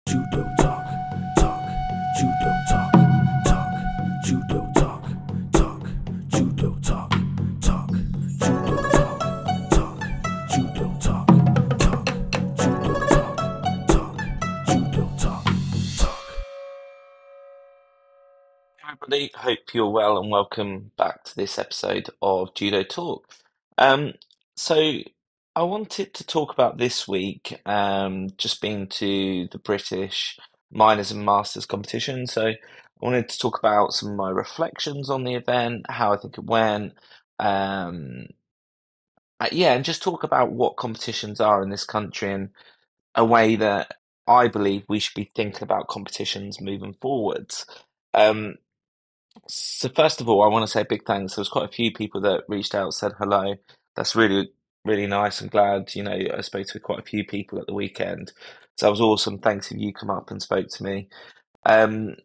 Judo talk, judo talk, judo talk, judo talk, judo talk, judo talk, judo talk, judo talk. Everybody, hope you're well and welcome back to this episode of Judo Talk. Um, so I wanted to talk about this week, just been to the British Minors and Masters competition. So I wanted to talk about some of my reflections on the event, how I think it went, um, yeah, and just talk about what competitions are in this country and a way that I believe we should be thinking about competitions moving forwards. Um, so first of all, I want to say a big thanks. There was quite a few people that reached out, said hello. That's really, really nice. I'm glad, I spoke to quite a few people at the weekend. So that was awesome. Thanks if you come up and spoke to me. Um,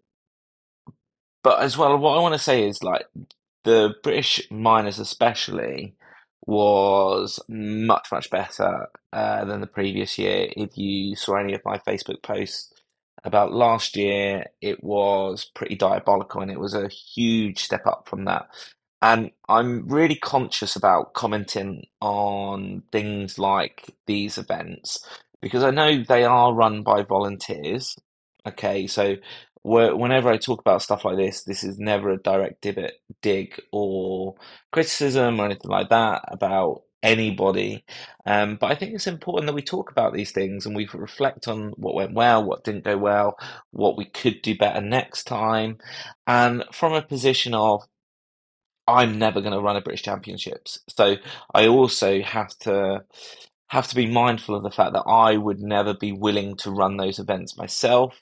but as well, what I want to say is like the British miners especially was much, much better than the previous year. If you saw any of my Facebook posts about last year, it was pretty diabolical and it was a huge step up from that. And I'm really conscious about commenting on things like these events because I know they are run by volunteers. Okay, so whenever I talk about stuff like this is never a direct dig or criticism or anything like that about anybody. But I think it's important that we talk about these things and we reflect on what went well, what didn't go well, what we could do better next time, and from a position of I'm never going to run a British Championships. So I also have to be mindful of the fact that I would never be willing to run those events myself.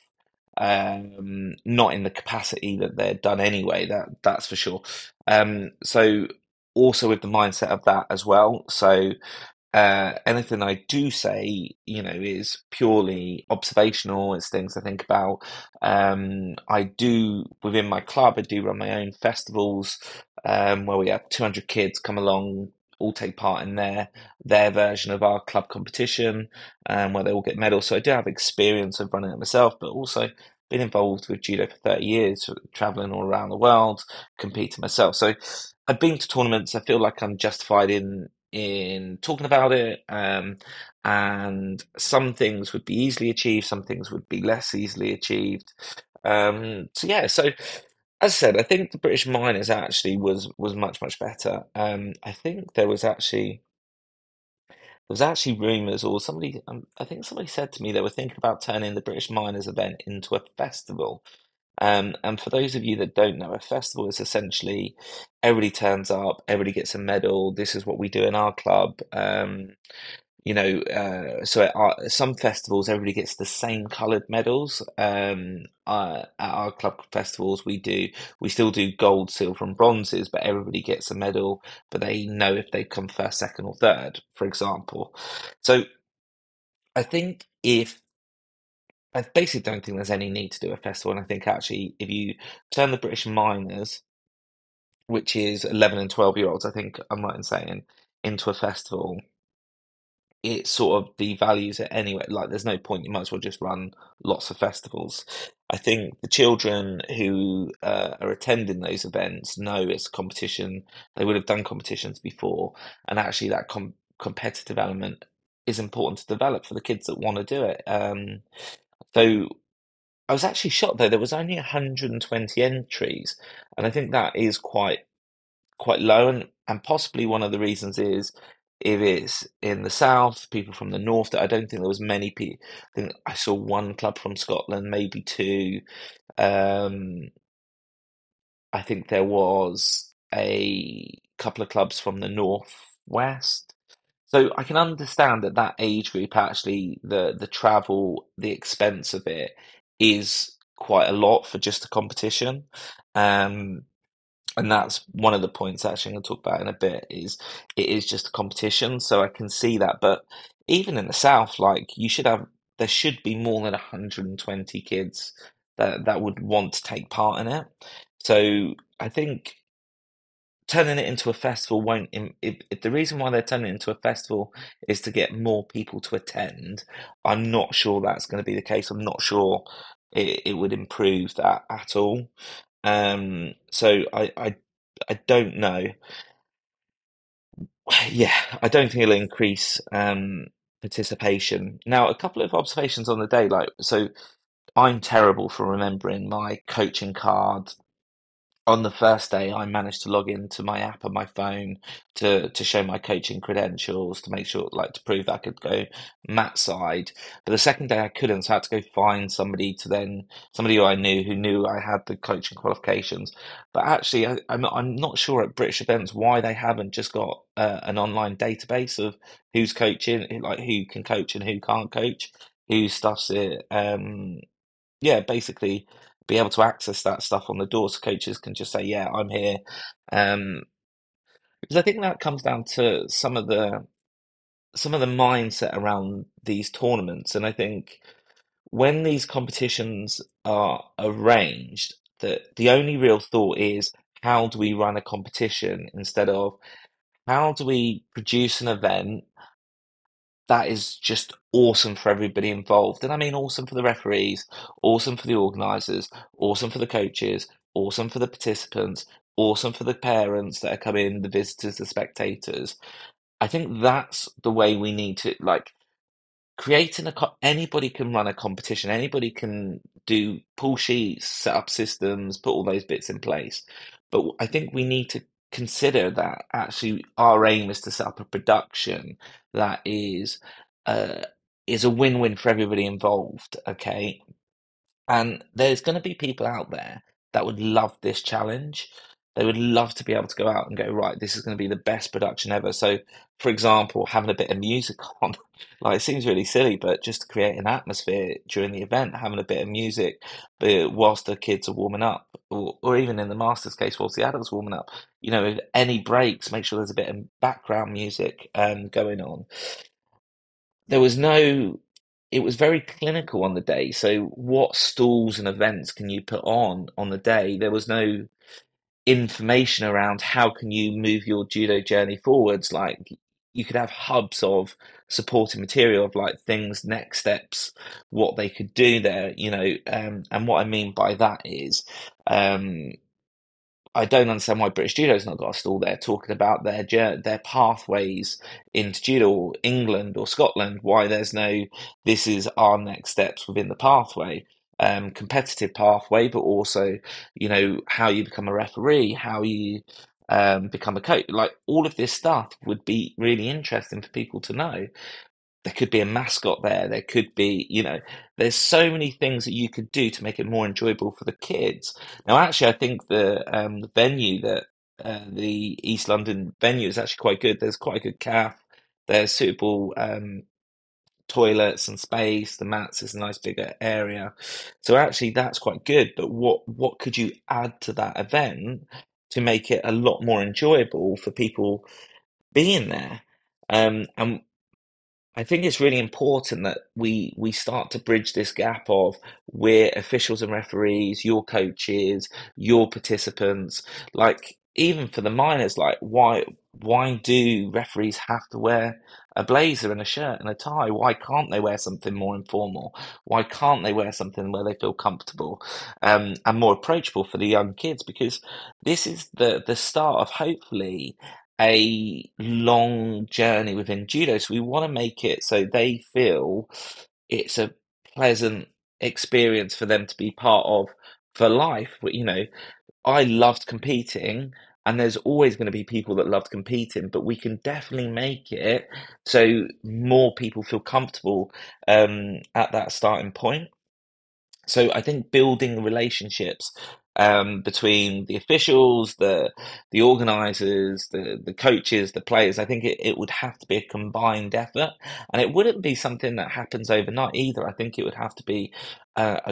Not in the capacity that they're done anyway, that's for sure. So also with the mindset of that as well. So anything I do say, is purely observational. It's things I think about. I do within my club. I do run my own festivals where we have 200 kids come along, all take part in their version of our club competition, where they all get medals. So I do have experience of running it myself, but also been involved with judo for 30 years, traveling all around the world, competing myself. So I've been to tournaments. I feel like I'm justified in talking about it. And some things would be easily achieved, some things would be less easily achieved. So yeah, so as I said, I think the British Miners actually was much much better. I think there was actually rumours, or somebody, I think somebody said to me they were thinking about turning the British Miners event into a festival. And for those of you that don't know, a festival is essentially everybody turns up, everybody gets a medal. This is what we do in our club. So some festivals, everybody gets the same coloured medals. At our club festivals, we still do gold, silver, and bronzes, but everybody gets a medal, but they know if they come first, second, or third, for example. So I think if I basically don't think there's any need to do a festival, and I think actually if you turn the British miners, which is 11 and 12-year-olds, I think I'm right in saying, into a festival, it sort of devalues it anyway. Like, there's no point. You might as well just run lots of festivals. I think the children who are attending those events know it's a competition. They would have done competitions before, and actually, that competitive element is important to develop for the kids that want to do it. So I was actually shocked though. There was only 120 entries, and I think that is quite low, and possibly one of the reasons is if it's in the south, people from the north. That I don't think there was many people. I think I saw one club from Scotland, maybe two. Um, I think there was a couple of clubs from the northwest. So I can understand that that age group actually the travel, the expense of it is quite a lot for just a competition. Um, and that's one of the points actually I'm going to talk about in a bit is it is just a competition. So I can see that. But even in the South, like there should be more than 120 kids that would want to take part in it. So I think turning it into a festival won't. If the reason why they're turning it into a festival is to get more people to attend, I'm not sure that's going to be the case. I'm not sure it would improve that at all. So I don't know. Yeah, I don't think it'll increase participation. Now, a couple of observations on the day, like so. I'm terrible for remembering my coaching card. On the first day, I managed to log into my app on my phone to show my coaching credentials to make sure, like, to prove that I could go mat side. But the second day, I couldn't, so I had to go find somebody who I knew who knew I had the coaching qualifications. But actually, I'm not sure at British events why they haven't just got an online database of who's coaching, like who can coach and who can't coach, who stuffs it. Yeah, basically be able to access that stuff on the door so coaches can just say, yeah, I'm here. Um, because I think that comes down to some of the mindset around these tournaments. And I think when these competitions are arranged, that the only real thought is how do we run a competition instead of how do we produce an event that is just awesome for everybody involved. And I mean, awesome for the referees, awesome for the organisers, awesome for the coaches, awesome for the participants, awesome for the parents that are coming, the visitors, the spectators. I think that's the way we need to, like, creating anybody can run a competition, anybody can do pull sheets, set up systems, put all those bits in place. But I think we need to consider that actually our aim is to set up a production that uh, is a win-win for everybody involved. Okay, and there's going to be people out there that would love this challenge. They would love to be able to go out and go, right, this is going to be the best production ever. So, for example, having a bit of music on, like, it seems really silly, but just to create an atmosphere during the event, having a bit of music whilst the kids are warming up, or even in the Masters case, whilst the adults are warming up, if any breaks, make sure there's a bit of background music going on. There was no, it was very clinical on the day. So what stalls and events can you put on the day? There was no information around how can you move your judo journey forwards. Like, you could have hubs of supporting material of like things, next steps, what they could do there, and what I mean by that is, um, I don't understand why British Judo's not got a stall there talking about their pathways into judo, or England or Scotland. Why there's no, this is our next steps within the pathway, competitive pathway, but also, how you become a referee, how you become a coach. Like, all of this stuff would be really interesting for people to know. There could be a mascot there. There could be, there's so many things that you could do to make it more enjoyable for the kids. Now, actually, I think the venue the East London venue is actually quite good. There's quite a good calf. There's suitable toilets and space. The mats is a nice bigger area. So actually, that's quite good. But what could you add to that event to make it a lot more enjoyable for people being there? And I think it's really important that we start to bridge this gap of we're officials and referees, your coaches, your participants. Like, even for the minors, like, why do referees have to wear a blazer and a shirt and a tie? Why can't they wear something more informal? Why can't they wear something where they feel comfortable, and more approachable for the young kids? Because this is the start of, hopefully, a long journey within judo. So we want to make it so they feel it's a pleasant experience for them to be part of for life. I loved competing, and there's always going to be people that loved competing, but we can definitely make it so more people feel comfortable at that starting point. So I think building relationships between the officials, the organisers, the coaches, the players, I think it would have to be a combined effort, and it wouldn't be something that happens overnight either. I think it would have to be a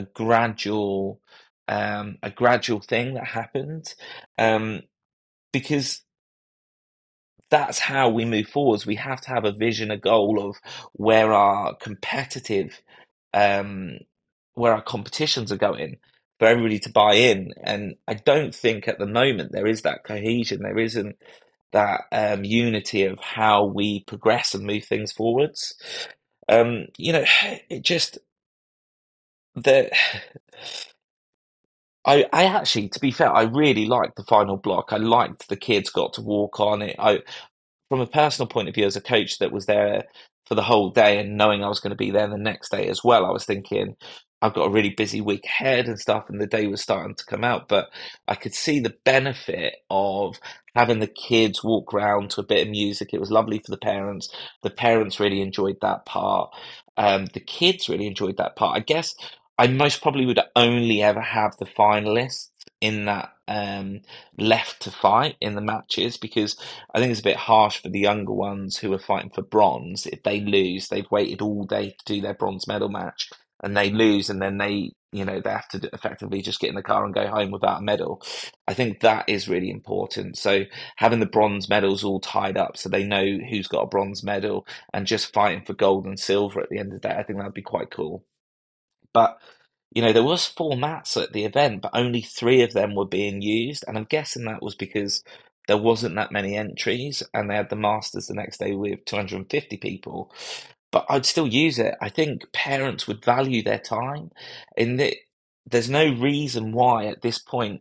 gradual thing that happens, um, because that's how we move forwards. We have to have a vision, a goal of where our competitive um, where our competitions are going. for everybody to buy in. And I don't think at the moment there is that cohesion. There isn't that unity of how we progress and move things forwards. You know, it just the I actually, to be fair, I really liked the final block. I liked the kids got to walk on it. I From a personal point of view, as a coach that was there for the whole day and knowing I was going to be there the next day as well, I was thinking, I've got a really busy week ahead and stuff, and the day was starting to come out. But I could see the benefit of having the kids walk round to a bit of music. It was lovely for the parents. The parents really enjoyed that part. The kids really enjoyed that part. I guess I most probably would only ever have the finalists in that left to fight in the matches, because I think it's a bit harsh for the younger ones who are fighting for bronze. If they lose, they've waited all day to do their bronze medal match, and they lose, and then they have to effectively just get in the car and go home without a medal. I think that is really important. So having the bronze medals all tied up so they know who's got a bronze medal and just fighting for gold and silver at the end of the day, I think that'd be quite cool. But there was four mats at the event, but only three of them were being used, and I'm guessing that was because there wasn't that many entries, and they had the Masters the next day with 250 people. But I'd still use it. I think parents would value their time. In that, there's no reason why at this point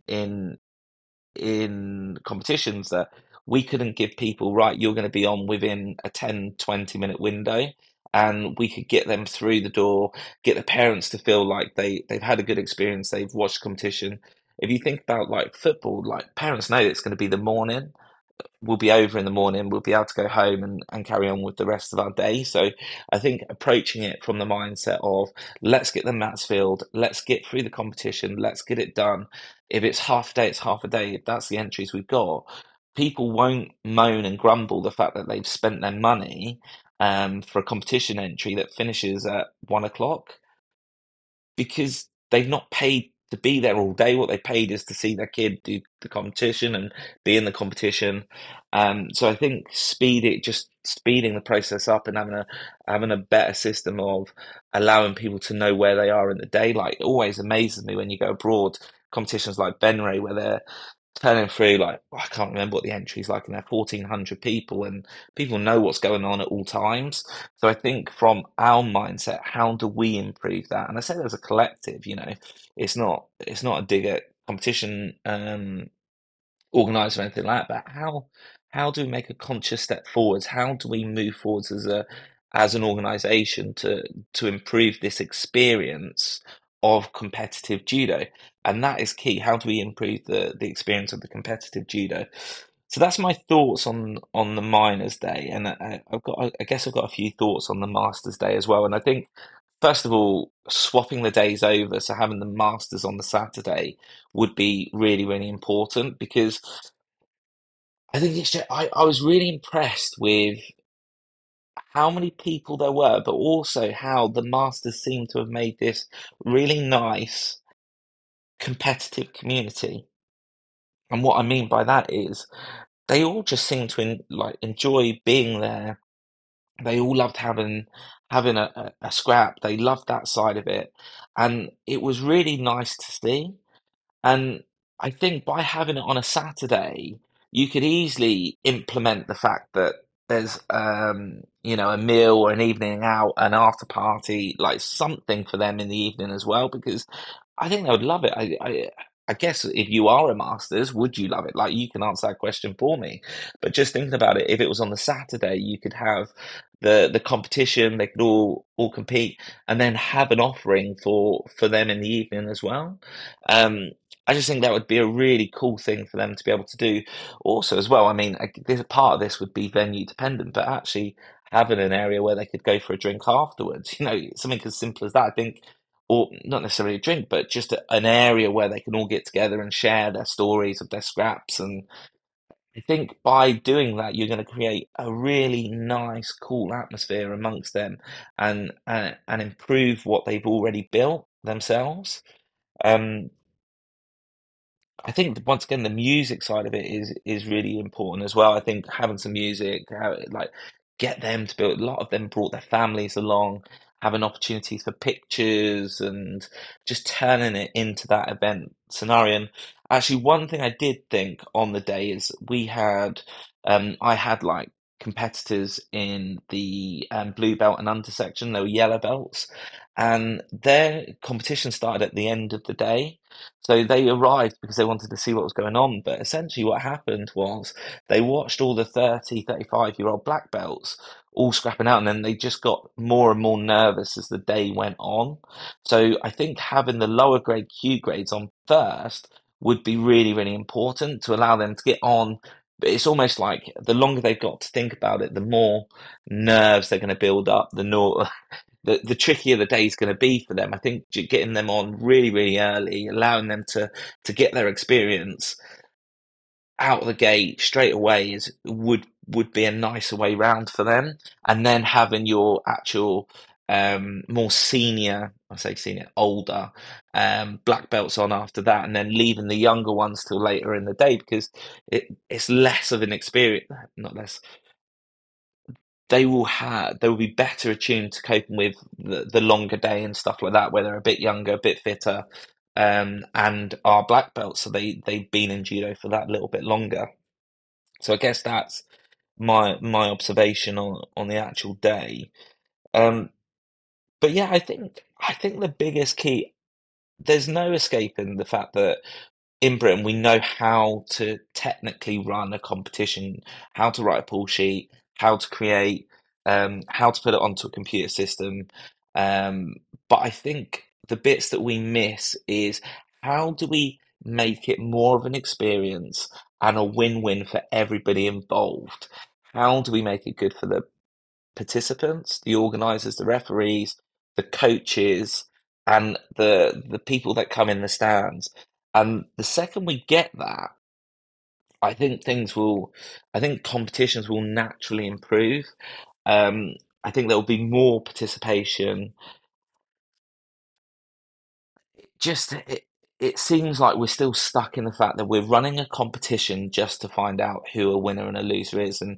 in competitions that we couldn't give people, right, you're going to be on within a 10-20 minute window, and we could get them through the door, get the parents to feel like they've had a good experience, they've watched competition. If you think about like football, like parents know it's going to be the morning, we'll be over in the morning, we'll be able to go home and carry on with the rest of our day. So I think approaching it from the mindset of let's get the mats filled, let's get through the competition, let's get it done. If it's half a day, it's half a day. If that's the entries we've got, people won't moan and grumble the fact that they've spent their money for a competition entry that finishes at 1 o'clock, because they've not paid to be there all day. What they paid is to see their kid do the competition and be in the competition. So I think just speeding the process up and having a better system of allowing people to know where they are in the day. Like, it always amazes me when you go abroad, competitions like Benray, where they're turning through, like, I can't remember what the entry's like, and they're 1,400 people, and people know what's going on at all times. So I think from our mindset, how do we improve that? And I say as a collective, it's not a dig at competition organizer or anything like that. But how do we make a conscious step forwards? How do we move forwards as an organization to improve this experience of competitive judo? And that is key. How do we improve the experience of the competitive judo? So that's my thoughts on the Miners' Day, and I guess I've got a few thoughts on the Masters' Day as well. And I think, first of all, swapping the days over, so having the Masters on the Saturday would be really, really important, because I think I was really impressed with how many people there were, but also how the Masters seemed to have made this really nice competitive community. And what I mean by that is they all just seemed to enjoy being there. They all loved having a scrap. They loved that side of it, and it was really nice to see. And I think by having it on a Saturday, you could easily implement the fact that there's, a meal or an evening out, an after party, like something for them in the evening as well, because I think they would love it. I guess if you are a Masters, would you love it? Like, you can answer that question for me. But just thinking about it, if it was on the Saturday, you could have the competition, they could all compete, and then have an offering for them in the evening as well. Um, I just think that would be a really cool thing for them to be able to do. Also, as well, I mean, this part of this would be venue dependent, but actually having an area where they could go for a drink afterwards, something as simple as that, I think, or not necessarily a drink, but just an area where they can all get together and share their stories of their scraps. And I think by doing that, you're going to create a really nice, cool atmosphere amongst them, and improve what they've already built themselves. Um, I think once again the music side of it is really important as well. I think having some music, like, get them to build. A lot of them brought their families along. having opportunities for pictures and just turning it into that event scenario. And actually, one thing I did think on the day is I had like competitors in the blue belt and under section. They were yellow belts, and their competition started at the end of the day. So they arrived because they wanted to see what was going on. But essentially, what happened was they watched all the 30, 35-year-old black belts all scrapping out, and then they just got more and more nervous as the day went on. So I think having the lower grade Q grades on first would be really, really important to allow them to get on. But it's almost like the longer they've got to think about it, the more nerves they're going to build up, the trickier the day is going to be for them. I think getting them on really, really early, allowing them to get their experience out of the gate straight away would be a nicer way round for them. And then having your actual more senior, I say senior, older black belts on after that, and then leaving the younger ones till later in the day because it's less of an experience, not less. They will be better attuned to coping with the longer day and stuff like that, where they're a bit younger, a bit fitter, and are black belts, so they've been in judo for that little bit longer. So I guess that's my observation on the actual day. Um, but yeah, I think the biggest key, there's no escaping the fact that in Britain, we know how to technically run a competition, how to write a pull sheet, how to create, how to put it onto a computer system. Um, but I think the bits that we miss is how do we make it more of an experience and a win-win for everybody involved? How do we make it good for the participants, the organisers, the referees, the coaches, and the people that come in the stands? And the second we get that, I think I think competitions will naturally improve. Um, I think there will be more participation. Just it seems like we're still stuck in the fact that we're running a competition just to find out who a winner and a loser is. And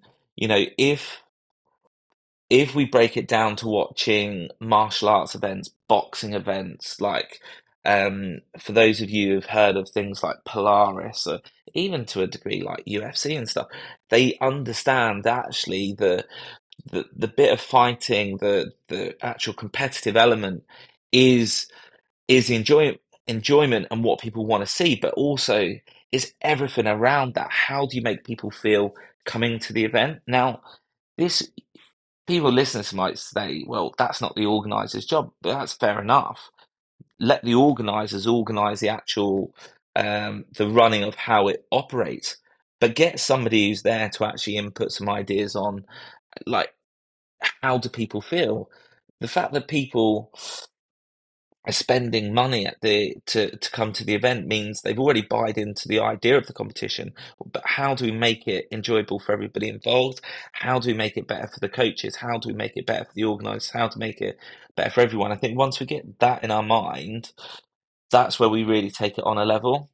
if we break it down to watching martial arts events, boxing events, like for those of you who've heard of things like Polaris, or even to a degree like UFC and stuff, they understand actually the bit of fighting, the actual competitive element is is the enjoyment and what people want to see, but also is everything around that. How do you make people feel coming to the event? Now, this people listening to might say, well, that's not the organizer's job, but that's fair enough. Let the organizers organize the actual the running of how it operates, but get somebody who's there to actually input some ideas on like how do people feel? The fact that people are spending money at to come to the event means they've already bought into the idea of the competition. But how do we make it enjoyable for everybody involved? How do we make it better for the coaches? How do we make it better for the organisers? How to make it better for everyone? I think once we get that in our mind, that's where we really take it on a level.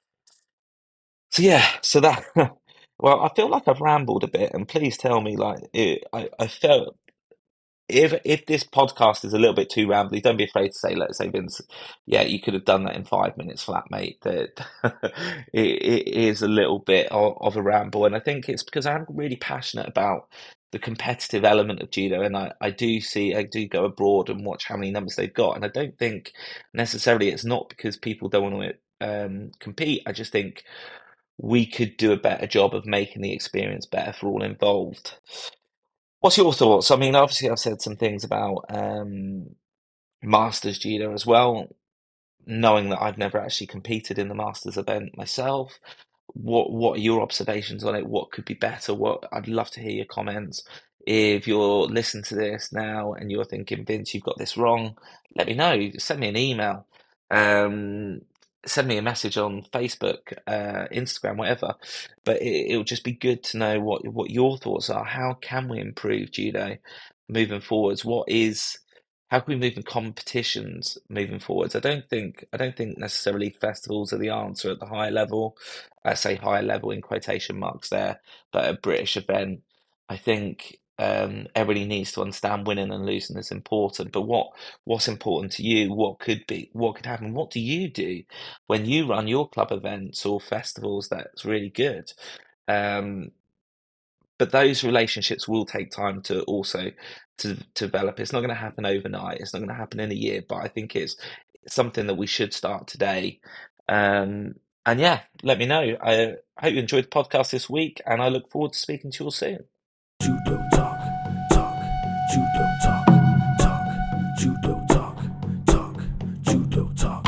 So yeah, so that well, I feel like I've rambled a bit, and please tell me I felt if this podcast is a little bit too rambly, don't be afraid to say, let's say, Vince, yeah, you could have done that in 5 minutes flat, mate. That it is a little bit of a ramble, and I think it's because I'm really passionate about the competitive element of judo, and I do go abroad and watch how many numbers they've got, and I don't think necessarily it's not because people don't want to compete. I just think we could do a better job of making the experience better for all involved. What's your thoughts? I mean, obviously, I've said some things about Masters Judo as well, knowing that I've never actually competed in the Masters event myself. What are your observations on it? What could be better? What I'd love to hear your comments. If you're listening to this now and you're thinking, Vince, you've got this wrong, let me know. Send me an email. Um, Send me a message on Facebook, Instagram, whatever. But it'll just be good to know what your thoughts are. How can we improve judo moving forwards? How can we move in competitions moving forwards? I don't think necessarily festivals are the answer at the higher level. I say higher level in quotation marks there, but a British event. I think everybody needs to understand winning and losing is important, but what's important to you? What could happen? What do you do when you run your club events or festivals that's really good? Um, but those relationships will take time to also to develop. It's not going to happen overnight. It's not going to happen in a year, but I think it's something that we should start today. Um, and yeah, let me know. I hope you enjoyed the podcast this week, and I look forward to speaking to you all soon. Judo talk, talk, judo talk, talk, judo talk, talk, judo talk.